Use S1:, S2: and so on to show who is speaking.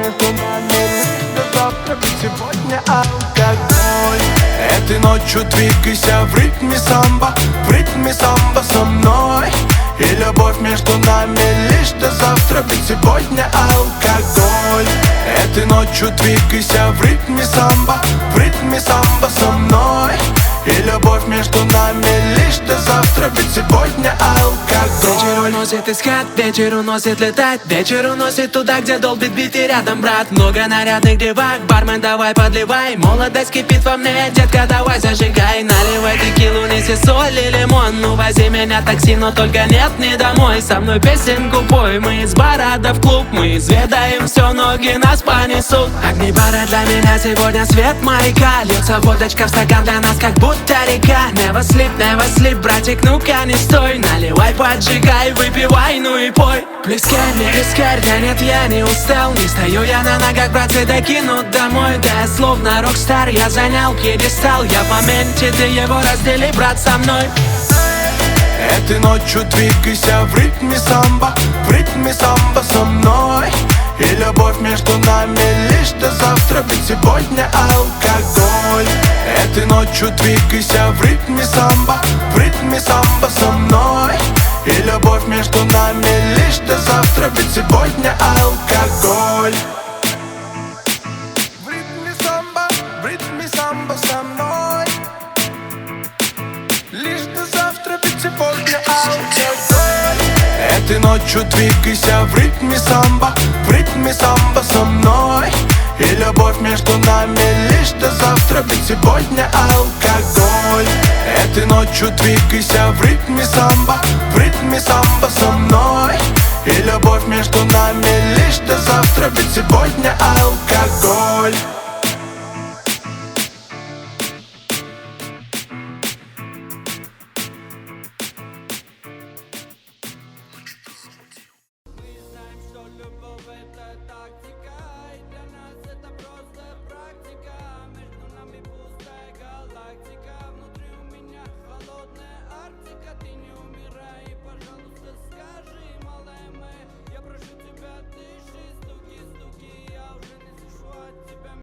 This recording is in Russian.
S1: между нами лишь до завтра, ведь сегодня алкоголь. Этой ночью двигайся в ритме самбо со мной. И любовь между нами лишь до завтра, ведь сегодня алкоголь. Этой ночью двигайся в ритме самбо со мной. И любовь между нами лишь до завтра, ведь сегодня алкоголь.
S2: Вечер уносит искать, вечер уносит летать, вечер уносит туда, где долбит бит и рядом брат. Много нарядных девак, бармен, давай подливай. Молодость кипит во мне, детка, давай зажигай. Наливай текилу, неси соль и лимон. Ну вози меня такси, но только нет, не домой. Со мной песенку пой, мы из бара да в клуб. Мы изведаем все, ноги нас понесут. Огни бара для меня сегодня свет маяка. Льется водочка в стакан для нас, как будто река. Never sleep, братик, ну-ка не стой. Наливай, поджигай, выпивай, ну и пой. Плескарь, не плескарь, да нет, я не устал. Не стою я на ногах, братцы, докинут домой. Да я словно рокстар, я занял пьедестал. Я в моменте, ты его раздели, брат, со мной.
S1: Этой ночью двигайся в ритме самбо со мной. И любовь между нами лишь до завтра, ведь сегодня алкоголь. Этой ночью двигайся в ритме самбо со мной. И любовь между нами лишь до завтра, ведь сегодня алкоголь. В ритме самбо со мной. Лишь до завтра, ведь сегодня алкоголь. Этой ночью двигайся в ритме самбо со мной. И любовь между нами лишь до завтра, ведь сегодня алкоголь. Этой ночью двигайся в ритме самбо со мной. И любовь между нами лишь до завтра, ведь сегодня алкоголь.